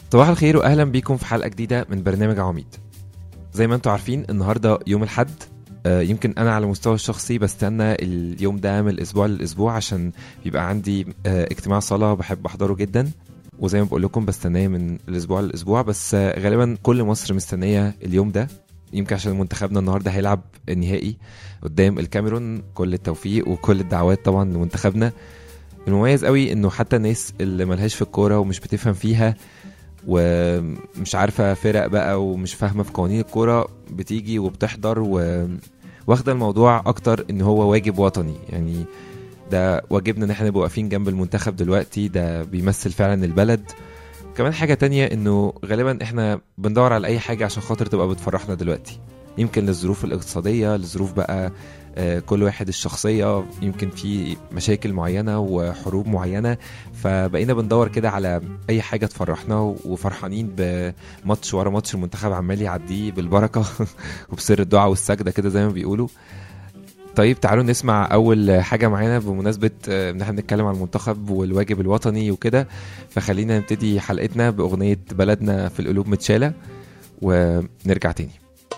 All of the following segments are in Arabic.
صباح الخير واهلا بيكم في حلقه جديده من برنامج عواميد. زي ما انتم عارفين النهارده يوم الحد. يمكن انا على مستوى الشخصي بستنى اليوم ده من الاسبوع للاسبوع عشان بيبقى عندي اجتماع صلاه بحب احضره جدا، وزي ما بقول لكم بستناه من الاسبوع للاسبوع. بس غالبا كل مصر مستنيه اليوم ده، يمكن عشان منتخبنا النهارده هيلعب النهائي قدام الكاميرون. كل التوفيق وكل الدعوات طبعا لمنتخبنا. المميز قوي انه حتى الناس اللي ملهاش في الكوره ومش بتفهم فيها ومش عارفة فرق بقى ومش فاهمة في قوانين الكورة بتيجي وبتحضر واخدة الموضوع أكتر إن هو واجب وطني. يعني ده واجبنا إن احنا نبقى واقفين جنب المنتخب دلوقتي، ده بيمثل فعلا البلد. كمان حاجة تانية إنه غالبا احنا بندور على أي حاجة عشان خاطر تبقى بتفرحنا دلوقتي، يمكن للظروف الاقتصادية، لظروف بقى كل واحد الشخصية، يمكن في مشاكل معينة وحروب معينة، فبقينا بندور كده على أي حاجة تفرحنا وفرحانين بماتش ورا ماتش المنتخب عمال يعديه بالبركة وبسر الدعاء والسجدة كده زي ما بيقولوا. طيب تعالوا نسمع أول حاجة معانا بمناسبة إن احنا بنتكلم عن المنتخب والواجب الوطني وكده. فخلينا نبتدي حلقتنا بأغنية بلدنا في القلوب متشالة ونرجع تاني.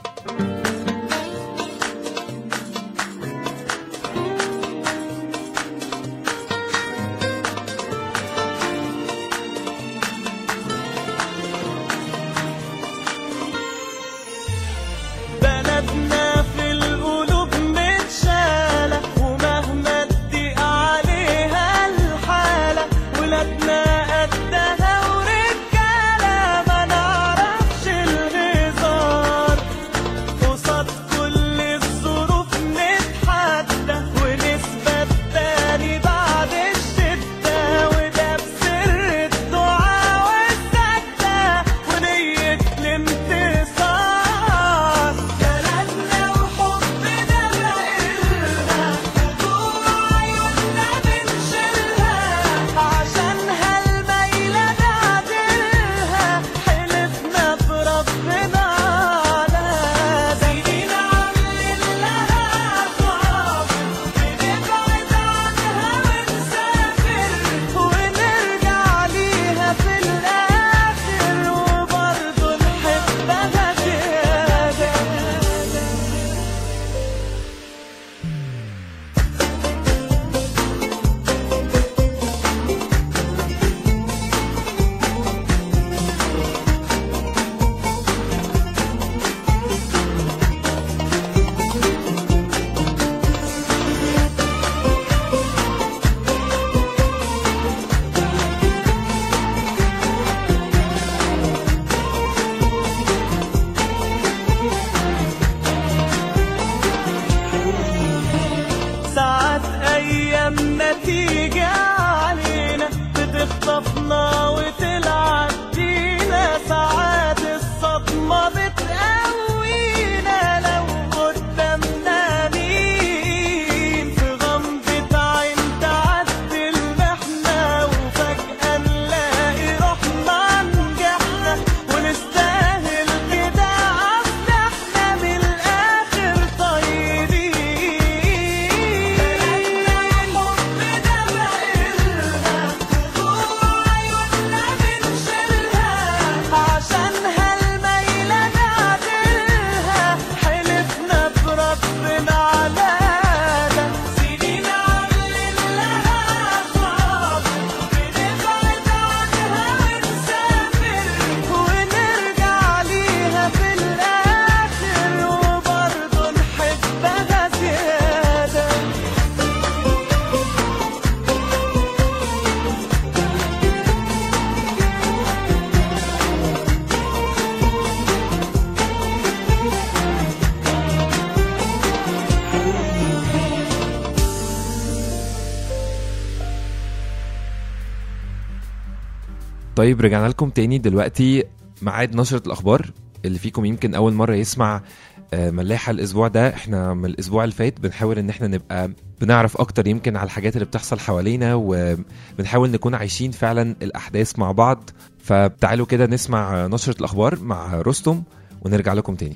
طيب رجعنا لكم تاني. دلوقتي معاد نشرة الأخبار. اللي فيكم يمكن أول مرة يسمع ملاحة الأسبوع ده، احنا من الأسبوع اللي فات بنحاول ان احنا نبقى بنعرف أكتر يمكن على الحاجات اللي بتحصل حوالينا، وبنحاول نكون عايشين فعلا الأحداث مع بعض. فتعالوا كده نسمع نشرة الأخبار مع رستم ونرجع لكم تاني.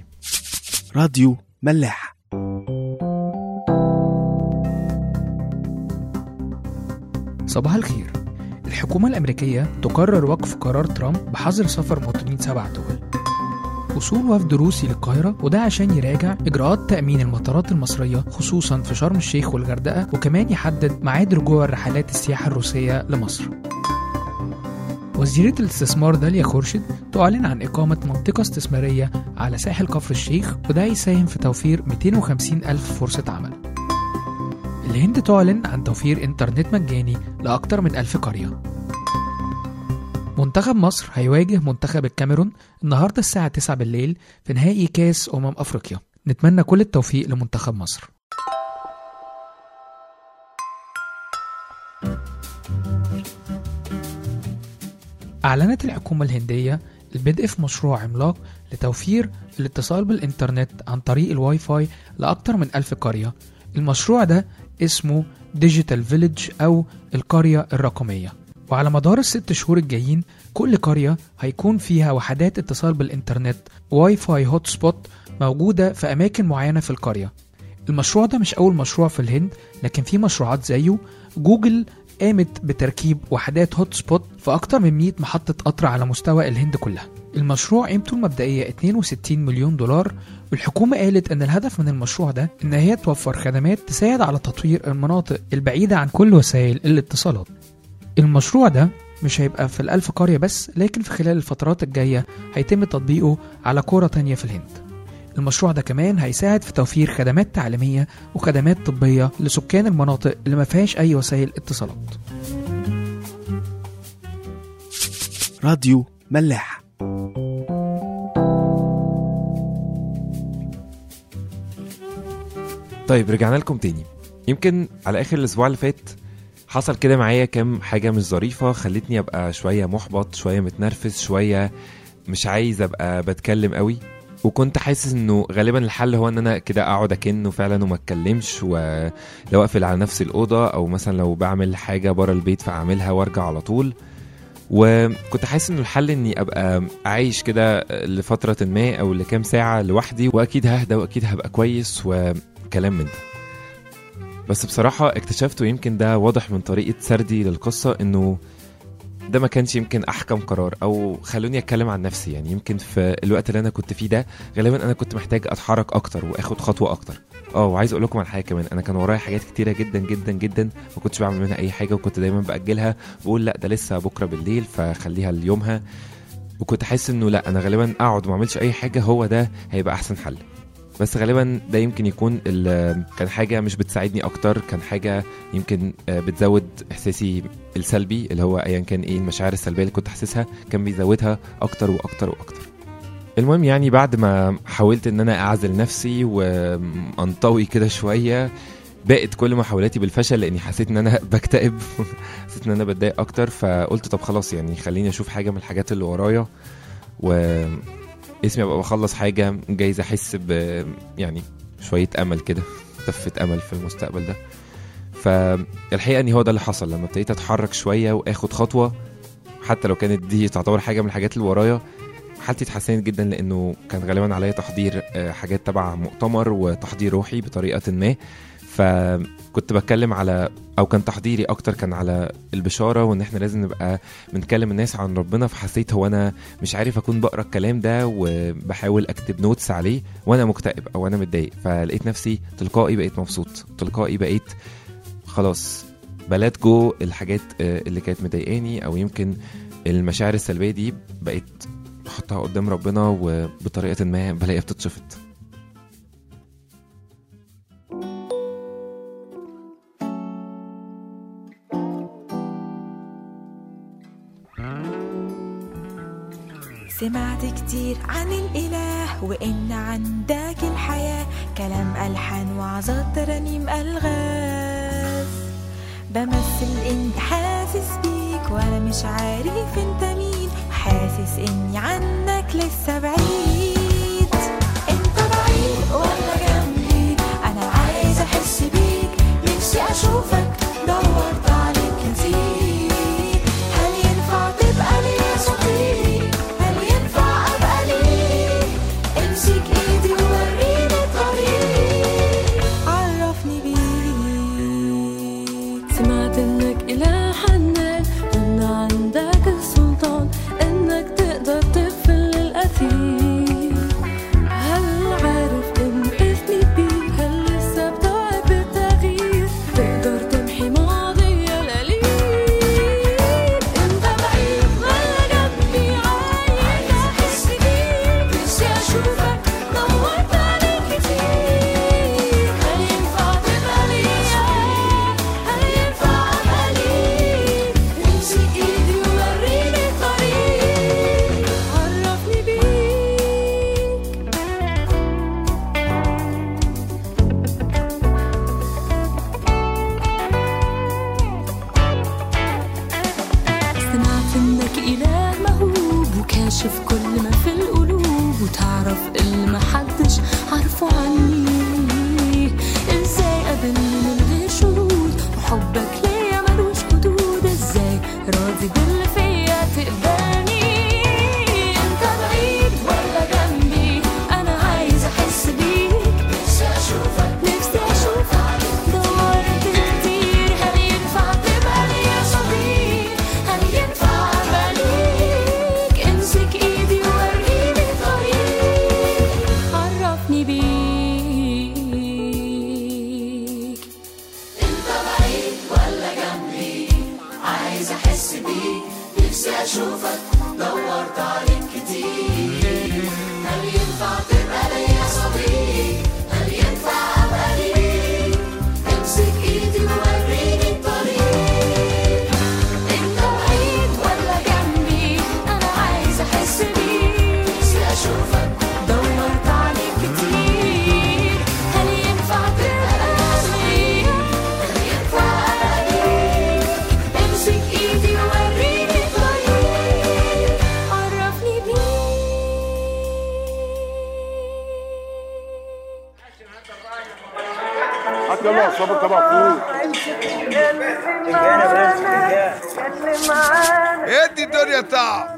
راديو ملاح. صباح الخير. الحكومة الأمريكية تقرر وقف قرار ترامب بحظر سفر مواطنين 7 دول. وصول وفد روسي للقاهرة، وده عشان يراجع إجراءات تأمين المطارات المصرية خصوصا في شرم الشيخ والغردقة، وكمان يحدد ميعاد رجوع الرحلات السياحة الروسية لمصر. وزيرة الاستثمار داليا خورشيد تعلن عن إقامة منطقة استثمارية على ساحل كفر الشيخ، وده يساهم في توفير 250 ألف فرصة عمل. الهند تعلن عن توفير إنترنت مجاني لأكثر من 1000 قرية. منتخب مصر هيواجه منتخب الكاميرون النهاردة الساعة 9 بالليل في نهائي كاس أفريقيا. نتمنى كل التوفيق لمنتخب مصر. أعلنت الحكومة الهندية البدء في مشروع عملاق لتوفير الاتصال بالإنترنت عن طريق الواي فاي لأكثر من 1000 قرية. المشروع ده اسمه ديجيتال فيليج أو القرية الرقمية، وعلى مدار ال6 شهور الجايين كل قرية هيكون فيها وحدات اتصال بالإنترنت واي فاي هوت سبوت موجودة في أماكن معينة في القرية. المشروع ده مش أول مشروع في الهند، لكن في مشروعات زيه. جوجل قامت بتركيب وحدات هوت سبوت في أكتر من 100 محطة قطر على مستوى الهند كلها. المشروع قيمته المبدئية 62 مليون دولار، والحكومة قالت أن الهدف من المشروع ده إن هي توفر خدمات تساعد على تطوير المناطق البعيدة عن كل وسائل الاتصالات. المشروع ده مش هيبقى في 1000 قرية بس، لكن في خلال الفترات الجاية هيتم تطبيقه على قرى تانية في الهند. المشروع ده كمان هيساعد في توفير خدمات تعليمية وخدمات طبية لسكان المناطق اللي ما فيهاش أي وسائل اتصالات. راديو ملاح. طيب رجعنا لكم تاني. يمكن على آخر الأسبوع اللي فات حصل كده معايا كام حاجة مش ظريفة، خلتني أبقى شوية محبط، شوية متنرفز، شوية مش عايز أبقى بتكلم قوي. وكنت حاسس انه غالبا الحل هو ان انا كده اقعد اكنه فعلا وما اتكلمش، ولو اقفل على نفسي الاوضه، او مثلا لو بعمل حاجه بره البيت فاعملها وارجع على طول. وكنت حاسس انه الحل اني ابقى عايش كده لفتره ما او لكام ساعه لوحدي، واكيد ههدى واكيد هبقى كويس وكلام من ده. بس بصراحه اكتشفت، ويمكن ده واضح من طريقه سردي للقصه، انه ده ما كانش يمكن احكم قرار، او خلوني اتكلم عن نفسي. يعني يمكن في الوقت اللي انا كنت فيه ده غالبا انا كنت محتاج اتحرك اكتر واخد خطوه اكتر. وعايز اقول لكم على حاجه كمان، انا كان ورايا حاجات كتيره جدا جدا جدا ما كنتش بعمل منها اي حاجه، وكنت دايما باجلها بقول لا ده لسه بكره بالليل فخليها ليومها. وكنت حاسس انه لا، انا غالبا اقعد وما اعملش اي حاجه هو ده هيبقى احسن حل. بس غالبا ده يمكن يكون كان حاجة مش بتساعدني أكتر، كان حاجة يمكن بتزود إحساسي السلبي، اللي هو أيا كان إيه المشاعر السلبية اللي كنت حاسسها كان بيزودها أكتر وأكتر وأكتر. المهم يعني بعد ما حاولت إن أنا أعزل نفسي وأنطوي كده شوية، بقت كل محاولاتي بالفشل، لأني حسيت إن أنا بكتئب حسيت إن أنا بتضايق أكتر. فقلت طب خلاص، يعني خليني أشوف حاجة من الحاجات اللي ورايا، اسمي ابقى بخلص حاجه جايز احس يعني شويه امل كده، تفه امل في المستقبل ده. فالحقيقه ان هو ده اللي حصل لما ابتديت اتحرك شويه واخد خطوه، حتى لو كانت دي تعتبر حاجه من الحاجات اللي ورايا. حالتي اتحسنت جدا، لانه كان غالبا عليا تحضير حاجات تبع مؤتمر وتحضير روحي بطريقه ما. فكنت بتكلم على، او كان تحضيري اكتر كان على البشاره، وان احنا لازم نبقى بنتكلم الناس عن ربنا. فحسيت هو انا مش عارف اكون بقرا الكلام ده وبحاول اكتب نوتس عليه وانا مكتئب او انا متضايق. فلقيت نفسي تلقائي بقيت مبسوط، تلقائي بقيت خلاص بلات جو الحاجات اللي كانت مضايقاني، او يمكن المشاعر السلبيه دي بقيت احطها قدام ربنا، وبطريقه ما بلاقيها بتتشفط. سمعت كتير عن الإله وإن عندك الحياة، كلام ألحان وعظات ترانيم ألغاز. بمثل إني حاسس بيك وأنا مش عارف إنت مين، حاسس إني عنك لسه بعيد. إنت بعيد ولا جنبي، أنا عايز أحس بيك، نفسي أشوفك، دورت عليك كتير. هل ينفع تبقى لي صديق؟ سمعت انك إله حنان، كنا تكتشف كل ما في القلوب وتعرف اللي محدش عارفه عني. ازاي قابلني من غير شروط وحبك ليا ملوش حدود، ازاي راضي باللي فيا تقبلني. انت بعيد ولا جنبي، انا عايز احس بيك، نفسي اشوفك نفسي اشوفك. دورت كتير، هل ينفع تبقى ليا صديق؟ هل ينفع ابقى ليك؟ امسك ايدي ووريني طريق، عرفني بيك. انت بعيد ولا جنبي، عايز احس بيك، نفسي اشوفك. دورت عليك كتير، هل ينفع تبقى ليا صديق؟ هل ينفع ابقى ليك؟ امسك ايدي ووريني الطريق. انت بعيد ولا جنبي، انا عايز احس بيك، نفسي اشوفك. دورت عليك كتير، هل ينفع تبقى ليا؟ هل ينفع ابقى ليك؟ امسك ايدي ووريني الطريق، عرفني بيك. حتى الله صبر طبعا فوق. ادي الدنيا طعم.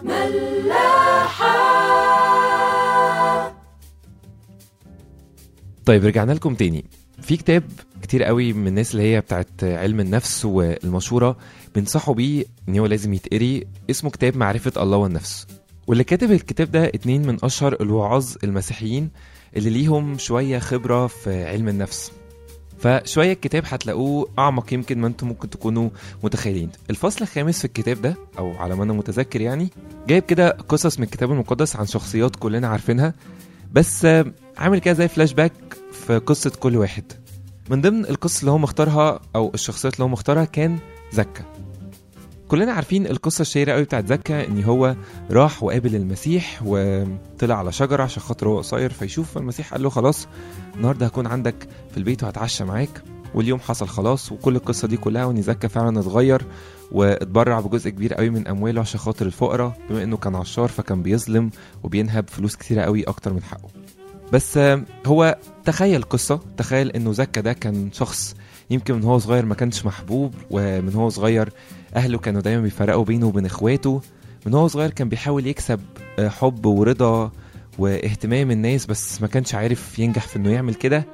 طيب رجعنا لكم تاني. في كتاب كتير قوي من الناس اللي هي بتاعت علم النفس والمشورة بينصحوا بيه ان هو لازم يتقري، اسمه كتاب معرفة الله والنفس. واللي كاتب الكتاب ده 2 من اشهر الوعاظ المسيحيين اللي ليهم شوية خبرة في علم النفس، فشوية الكتاب هتلاقوه أعمق يمكن ما انتم ممكن تكونوا متخيلين. الفصل الخامس في الكتاب ده، أو على ما أنا متذكر يعني، جايب كده قصص من الكتاب المقدس عن شخصيات كلنا عارفينها، بس عامل كده زي فلاش باك في قصة كل واحد. من ضمن القصة اللي هو مختارها أو الشخصيات اللي هو مختارها كان زكا. كلنا عارفين القصة الشهيرة قوي بتاعت زكا، ان هو راح وقابل المسيح وطلع على شجرة عشان خاطر هو قصير فيشوف المسيح، قال له خلاص النهاردة هكون عندك في البيت وهتعشى معاك. واليوم حصل خلاص، وكل القصة دي كلها وان زكا فعلا اتغير واتبرع بجزء كبير قوي من امواله عشان خاطر الفقراء، بما انه كان عشار فكان بيظلم وبينهب فلوس كتيرة قوي اكتر من حقه. بس هو تخيل قصة، تخيل انه زكا ده كان شخص يمكن من هو صغير ما كانش محبوب، ومن هو صغير أهله كانوا دايما بيفرقوا بينه وبين إخواته. من هو صغير كان بيحاول يكسب حب ورضا واهتمام الناس، بس ما كانش عارف ينجح في إنه يعمل كده،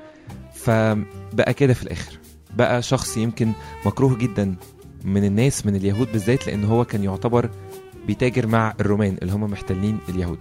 فبقى كده في الآخر بقى شخص يمكن مكروه جدا من الناس، من اليهود بالذات، لأنه هو كان يعتبر بيتاجر مع الرومان اللي هم محتلين اليهود.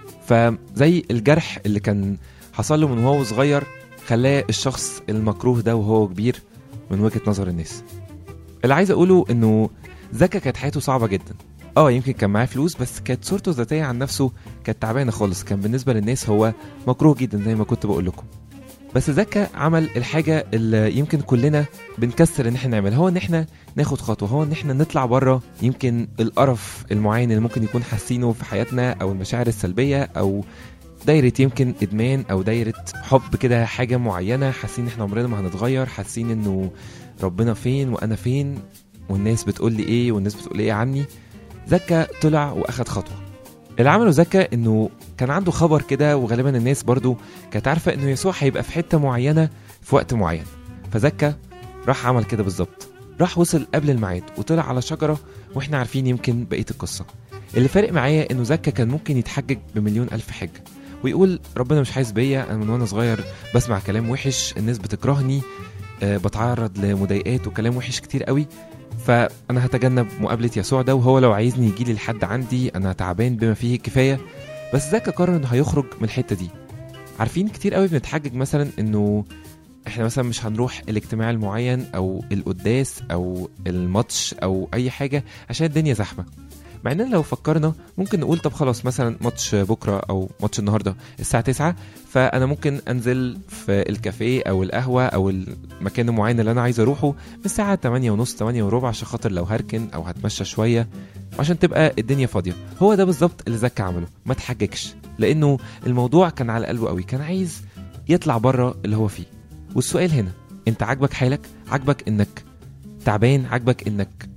فزي الجرح اللي كان حصل له من هو صغير خلاه الشخص المكروه ده وهو كبير من وجهة نظر الناس. اللي عايز اقوله انه زكا كانت حياته صعبة جدا. يمكن كان معاه فلوس، بس كانت صورته الذاتية عن نفسه كانت تعبانة خالص، كان بالنسبة للناس هو مكروه جدا زي ما كنت بقول لكم. بس زكا عمل الحاجة اللي يمكن كلنا بنكسر ان احنا نعملها، هو ان احنا ناخد خطوة، هو ان احنا نطلع بره يمكن القرف المعين اللي ممكن يكون حاسينه في حياتنا، او المشاعر السلبية، او دايرة يمكن إدمان، أو دايرة حب كده حاجة معينة، حاسين إحنا عمرنا ما هنتغير، حاسين إنه ربنا فين وأنا فين والناس بتقول لي إيه والناس بتقول إيه عني. زكا طلع وأخد خطوة. اللي عمله زكا إنه كان عنده خبر كده، وغالبا الناس برضو كانت عارفة إنه يسوع هيبقى في حتة معينة في وقت معين، فزكا راح عمل كده بالظبط، راح وصل قبل الميعاد وطلع على شجرة، وإحنا عارفين يمكن بقية القصة. اللي فارق معايا إنه زكا كان ممكن يتحجج بمليون ألف حجة ويقول ربنا مش حاسس بيا، انا من وانا صغير بسمع كلام وحش، الناس بتكرهني، بتعرض لمضايقات وكلام وحش كتير قوي، فانا هتجنب مقابله يسوع ده، وهو لو عايزني يجي لي لحد عندي انا تعبان بما فيه الكفايه. بس زكا قرر انه هيخرج من الحته دي. عارفين كتير قوي بنتحجج مثلا انه احنا مثلا مش هنروح الاجتماع المعين او القداس او الماتش او اي حاجه عشان الدنيا زحمه، مع اننا لو فكرنا ممكن نقول طب خلاص مثلا ماتش بكره او ماتش النهارده الساعه 9، فانا ممكن انزل في الكافيه او القهوه او المكان المعين اللي انا عايز اروحه من الساعه 8:30 8:15 عشان خاطر لو هركن او هتمشى شويه عشان تبقى الدنيا فاضيه. هو ده بالظبط اللي زكا عمله، ما تحججش، لانه الموضوع كان على قلبه قوي، كان عايز يطلع بره اللي هو فيه. والسؤال هنا، انت عاجبك حالك؟ عاجبك انك تعبان؟ عاجبك انك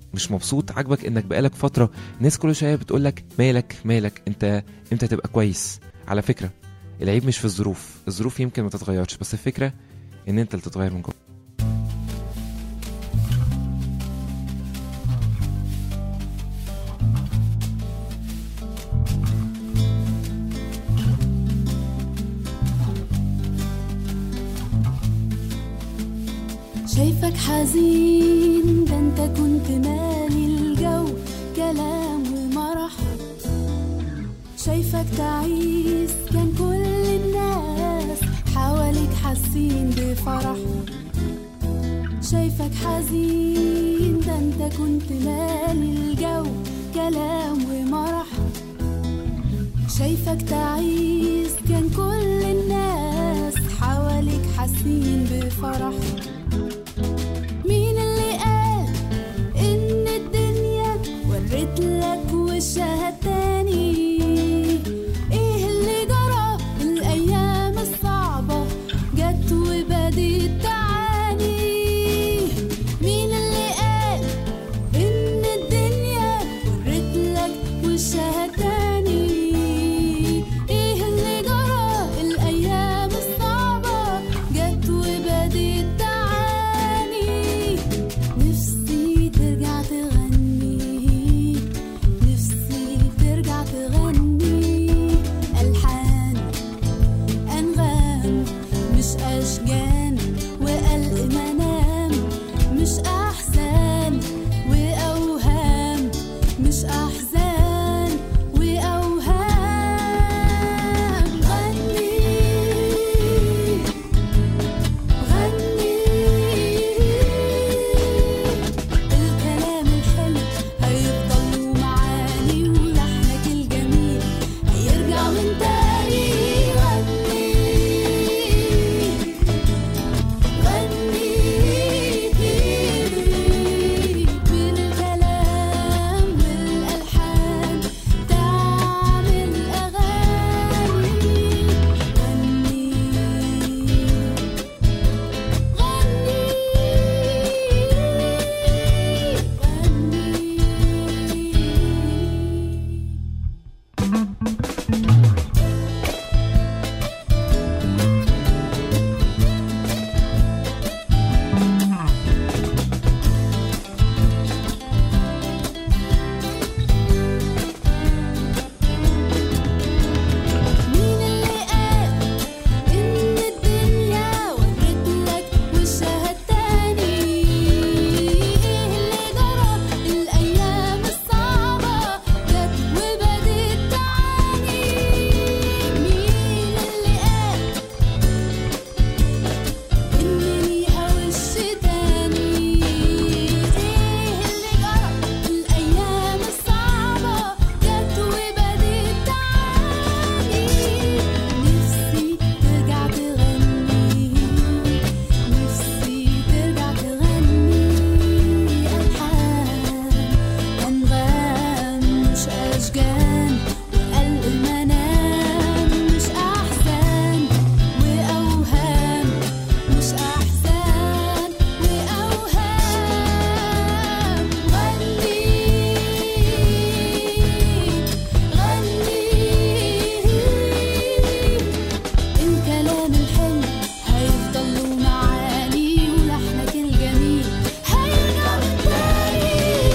مش مبسوط، عاجبك انك بقالك فتره الناس كل شويه بتقولك مالك انت امتى تبقى كويس. على فكره العيب مش في الظروف يمكن ما تتغيرش، بس الفكره ان انت اللي تتغير من جوه. شايفك حزين، ده انت كنت مالي الجو كلام ومرح. شايفك تعيس، كان كل الناس حواليك حاسين بفرح. شايفك حزين، ده انت كنت مالي الجو كلام ومرح. شايفك تعيس، كان كل الناس حواليك حاسين بفرح. مين اللي قال إن الدنيا ورت لك وشها تاني؟ إيه اللي جرى الأيام الصعبة جت وبدت تعاني؟ مين اللي قال إن الدنيا ورت لك وشها تاني؟ إيه اللي جرى الأيام الصعبة جت وبدت تعاني؟ نفسي ترجع تغني، نفسي ترجع تغني ألحان أنغام مش أشجان وقلق منام، مش أحزان وأوهام، مش أحزان وأوهام. غني غني الكلام الحلو هيفضل معاني، ولحنك الجميل هيرجع من تاني. غني غني بالكلام والألحان تعمل أغاني. غني مين اللي قال إن الدنيا ورت لك وشها تاني؟ إيه اللي جرى الأيام الصعبة جت وبدت تعاني؟ مين اللي قال إن ليها وش تاني؟ إيه اللي جرى الأيام الصعبة جت وبدت تعاني؟ نفسي ترجع تغني، نفسي ترجع تغني ألحان أنغام مش أشجان وقلق منام، مش أحزان وأوهام، مش أحزان وأوهام. غني الكلام الحلو هيفضل معاني، ولحنك الجميل هيرجع من تاني.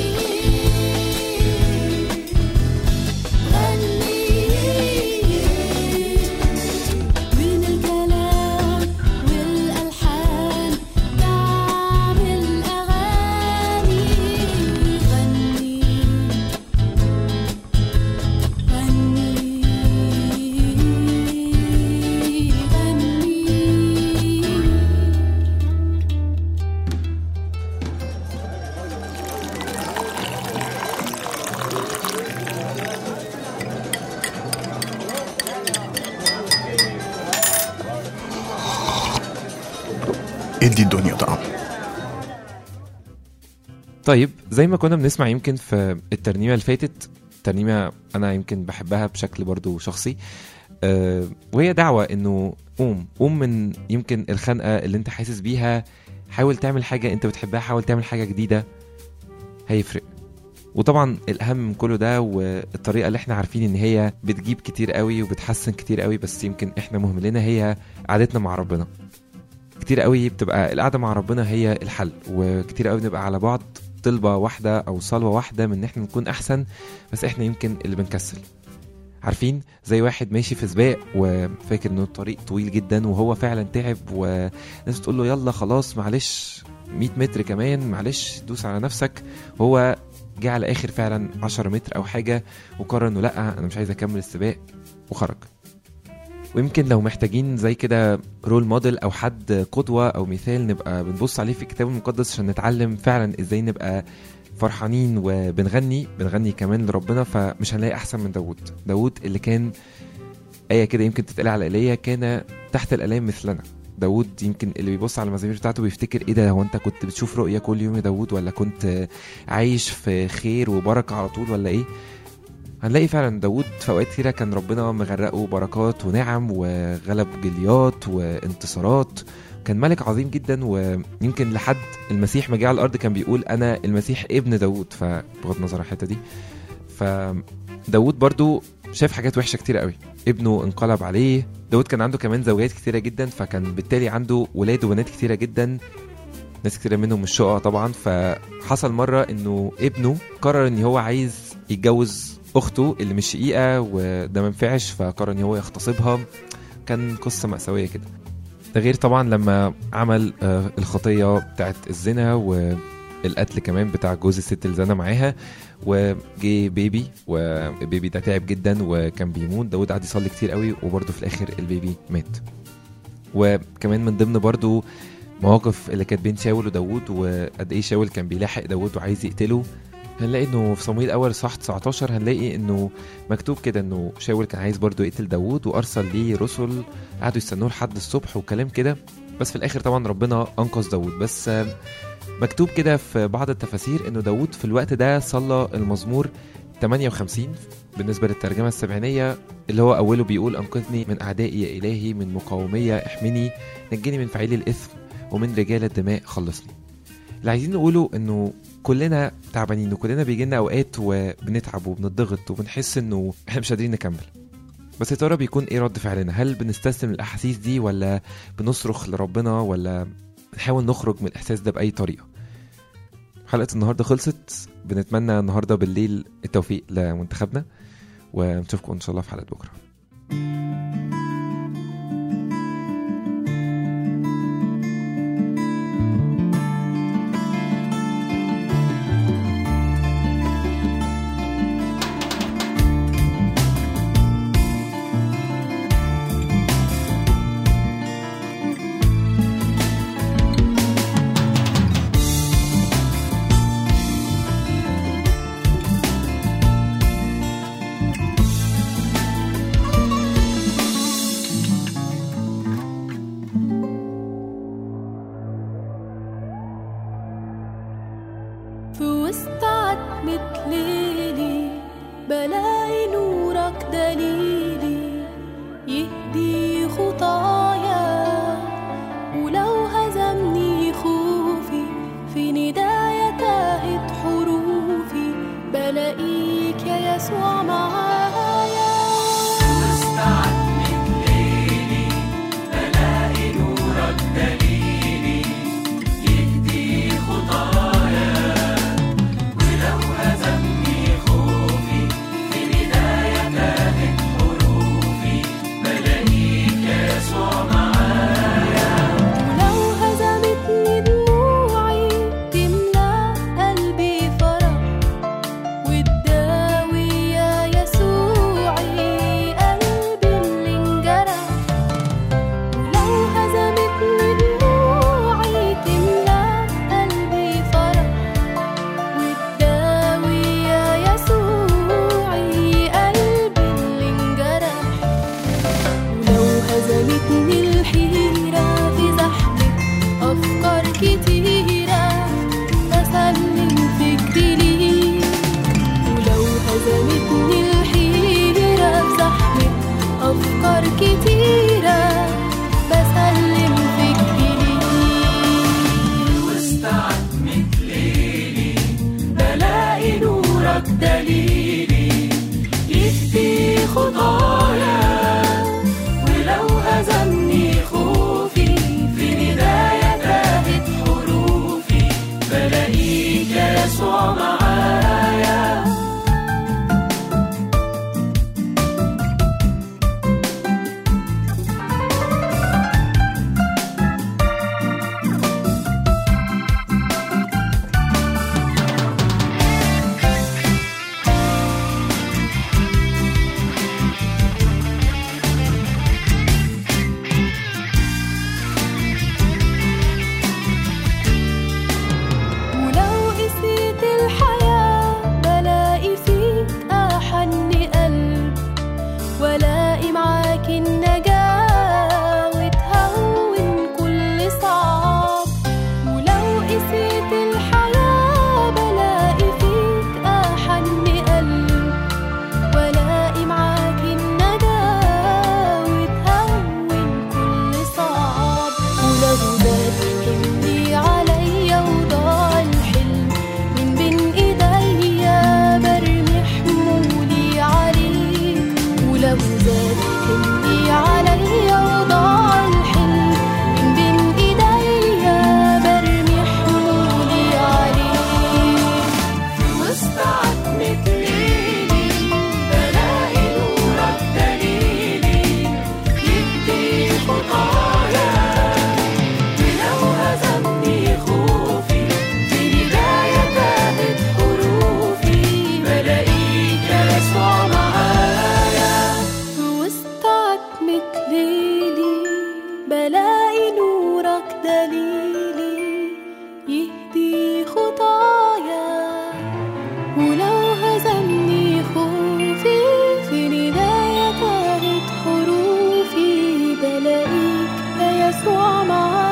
غني من الكلام والألحان تعمل أغاني. غني ادي الدنيا طعم. طيب زي ما كنا بنسمع يمكن في الترنيمه اللي فاتت، ترنيمه انا يمكن بحبها بشكل برضو شخصي، وهي دعوه انه قوم من يمكن الخنقه اللي انت حاسس بيها، حاول تعمل حاجه انت بتحبها، حاول تعمل حاجه جديده، هيفرق. وطبعا الأهم من كله ده والطريقة اللي احنا عارفين ان هي بتجيب كتير قوي وبتحسن كتير قوي، بس يمكن احنا مهملينها، هي قعدتنا مع ربنا. كتير قوي بتبقى القعدة مع ربنا هي الحل، وكتير قوي بنبقى على بعض طلبة واحدة أو صلوة واحدة من ان احنا نكون أحسن، بس احنا يمكن اللي بنكسل. عارفين زي واحد ماشي في سباق وفاكر انه الطريق طويل جدا وهو فعلا تعب، وناس تقول له يلا خلاص معلش 100 متر كمان، معلش دوس على نفسك، وهو جه على اخر فعلا 10 متر او حاجة وقرر انه لا انا مش عايز اكمل السباق وخرج. ويمكن لو محتاجين زي كده رول موديل او حد قدوة او مثال نبقى بنبص عليه في الكتاب المقدس عشان نتعلم فعلا ازاي نبقى فرحانين وبنغني كمان لربنا، فمش هنلاقي احسن من داود اللي كان آية كده يمكن تتقال على إيليا، كان تحت الآلام مثلنا. داود يمكن اللي بيبص على المزامير بتاعته بيفتكر ايه ده، هو انت كنت بتشوف رؤية كل يوم يا داود، ولا كنت عايش في خير وبركة على طول ولا ايه؟ هنلاقي فعلا داود في اوقات كتيرة كان ربنا مغرقه بركات ونعم وغلب جليات وانتصارات، كان ملك عظيم جدا. ويمكن لحد المسيح ما جه على الارض كان بيقول انا المسيح ابن داود، فبغض النظر عن الحته دي، فداود برضو شاف حاجات وحشه كتير قوي، ابنه انقلب عليه. داود كان عنده كمان زوجات كتيره جدا، فكان بالتالي عنده ولاد وبنات كتيره جدا، ناس كتيره منهم مش شقق طبعا. فحصل مره انه ابنه قرر ان هو عايز يتجوز اخته اللي مش شقيقه، وده ما ينفعش، فقرر ان هو يغتصبها. كان قصه مأساويه كده. ده غير طبعا لما عمل الخطيه بتاعت الزنا والقتل كمان بتاع جوز الست اللي زنا معاها، وجي بيبي، والبيبي ده تعب جدا وكان بيموت. داود قعد يصلي كتير قوي وبرضه في الاخر البيبي مات. وكمان من ضمن برضه مواقف اللي كانت بين شاول وداود، وقد ايه شاول كان بيلاحق داود وعايز يقتله، هنلاقي انه في صموئيل الاول صح 19 هنلاقي انه مكتوب كده انه شاول كان عايز برضه يقتل داود، وارسل ليه رسل قعدوا يستنوه لحد الصبح وكلام كده، بس في الاخر طبعا ربنا انقذ داود. بس مكتوب كده في بعض التفاسير انه داود في الوقت ده صلى المزمور 58 بالنسبة للترجمة السبعينية، اللي هو اوله بيقول انقذني من اعدائي يا الهي، من مقاومية احمني، نجني من فعيل الاثم ومن رجال الدماء خلصني. اللي عايزين نقوله انه كلنا تعبانين، وكلنا بيجينا اوقات وبنتعب وبنضغط وبنحس انه احنا مش قادرين نكمل، بس يا ترى بيكون ايه رد فعلنا؟ هل بنستسلم الاحاسيس دي، ولا بنصرخ لربنا، ولا بنحاول نخرج من الاحساس ده باي طريقه؟ حلقه النهارده خلصت، بنتمنى النهارده بالليل التوفيق لمنتخبنا، ونشوفكم ان شاء الله في حلقه بكره. في وسط عتمة ليلي بلاقي نورك دليلي يهدي خطايا، ولو هزمني خوفي في ندايا تاهت حروفي بلاقيك يا يسوع معايا. في وسط عتمة ليلي بلاقي نورك دليلي يهدي خطايا، يسوع دليلي يهدي خطايا، ولو هزمني خوفي في نداية تاهت حروفي بلاقيك يسوع معايا.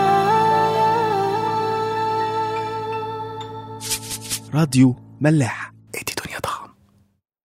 راديو ملاح.